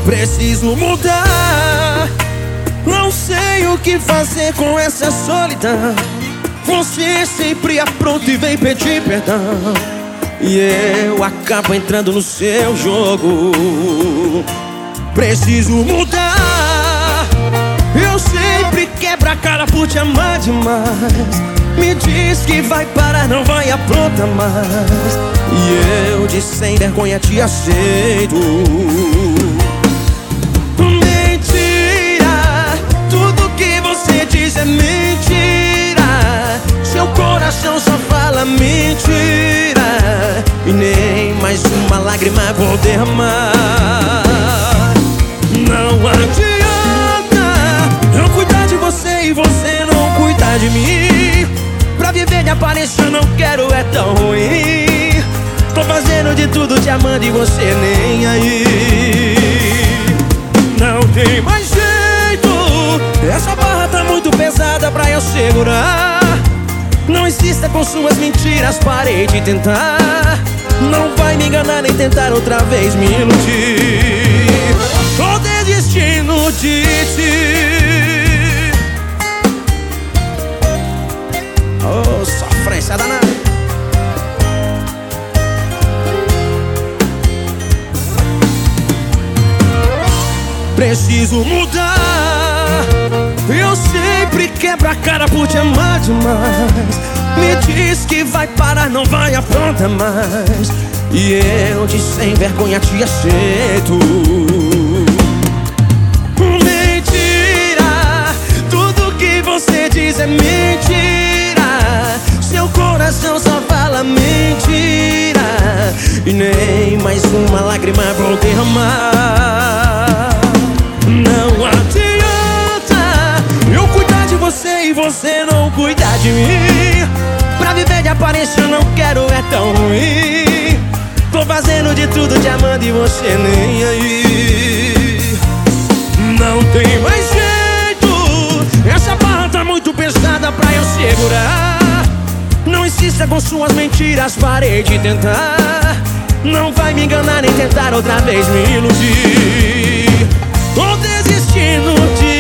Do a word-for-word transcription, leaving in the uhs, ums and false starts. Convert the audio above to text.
Preciso mudar, não sei o que fazer com essa solidão. Você sempre apronta e vem pedir perdão, e eu acabo entrando no seu jogo. Preciso mudar, eu sempre quebro a cara por te amar demais. Me diz que vai parar, não vai aprontar mais, e eu de sem vergonha te aceito. Mentira, tudo que você diz é mentira. Seu coração só fala mentira, e nem mais uma lágrima vou derramar. Não adianta eu cuidar de você e você não cuidar de mim. Pra viver de aparência eu não quero, é tão ruim. Tô fazendo de tudo te amando e você nem aí. Não tem mais jeito, essa barra tá muito pesada pra eu segurar. Não insista com suas mentiras, parei de tentar. Não vai me enganar nem tentar outra vez me iludir. Tô desistindo de ti. Oh, sofrência danada. Preciso mudar, eu sempre quebro a cara por te amar demais. Me diz que vai parar, não vai aprontar mais, e eu de sem vergonha te aceito. Mentira, tudo que você diz é mentira. Seu coração só fala mentira, e nem mais uma lágrima vou derramar. Não adianta eu cuidar de você e você não cuidar de mim. Pra viver de aparência eu não quero, é tão ruim. Tô fazendo de tudo te amando e você nem aí. Não tem mais jeito, essa barra tá muito pesada pra eu segurar. Não insista com suas mentiras, parei de tentar. Não vai me enganar nem tentar outra vez me iludir. Tô desistindo de